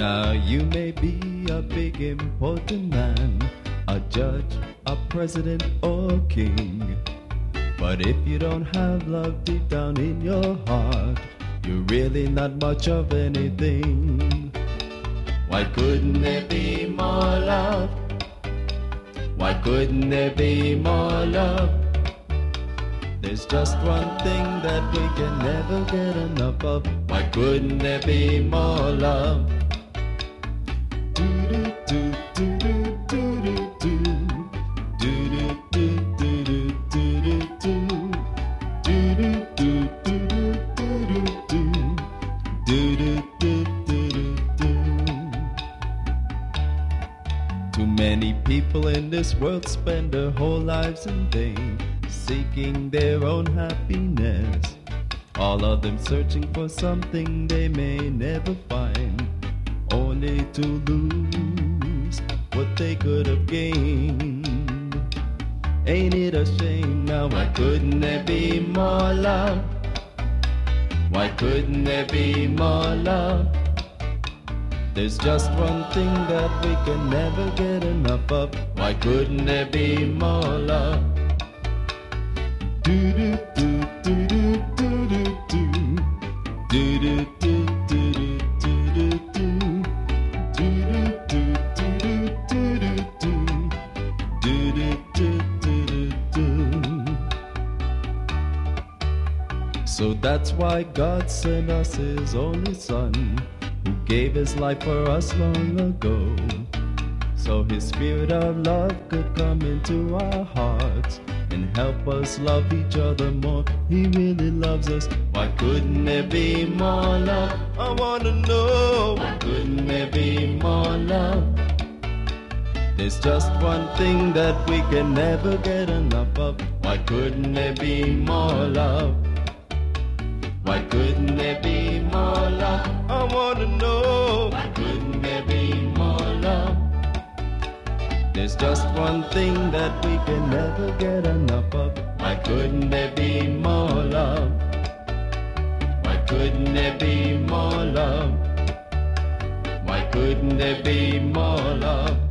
Now you may be a big important man, a judge, a president or king, but if you don't have love deep down in your heart, you're really not much of anything. Why couldn't there be more love? Why couldn't there be more love? There's just one thing that we can never get enough of. Why couldn't there be more love? Too many people in this world spend their whole lives in vain, seeking their own happiness. All of them searching for something they may never find, only to lose what they could have gained. Ain't it a shame now? Why couldn't there be more love? Why couldn't there be more love? There's just one thing that we can never get enough of. Why couldn't there be more love? Do do do do do do do do do do do do do. So that's why God sent us His only Son, who gave His life for us long ago, so His spirit of love could come into our hearts and help us love each other more. He really loves us. Why couldn't there be more love? I wanna know. Why couldn't there be more love? There's just one thing that we can never get enough of. Why couldn't there be more love? Why couldn't there be more love? I wanna know. Why couldn't there be more love? There's just one thing that we can never get enough of. Why couldn't there be more love? Why couldn't there be more love? Why couldn't there be more love?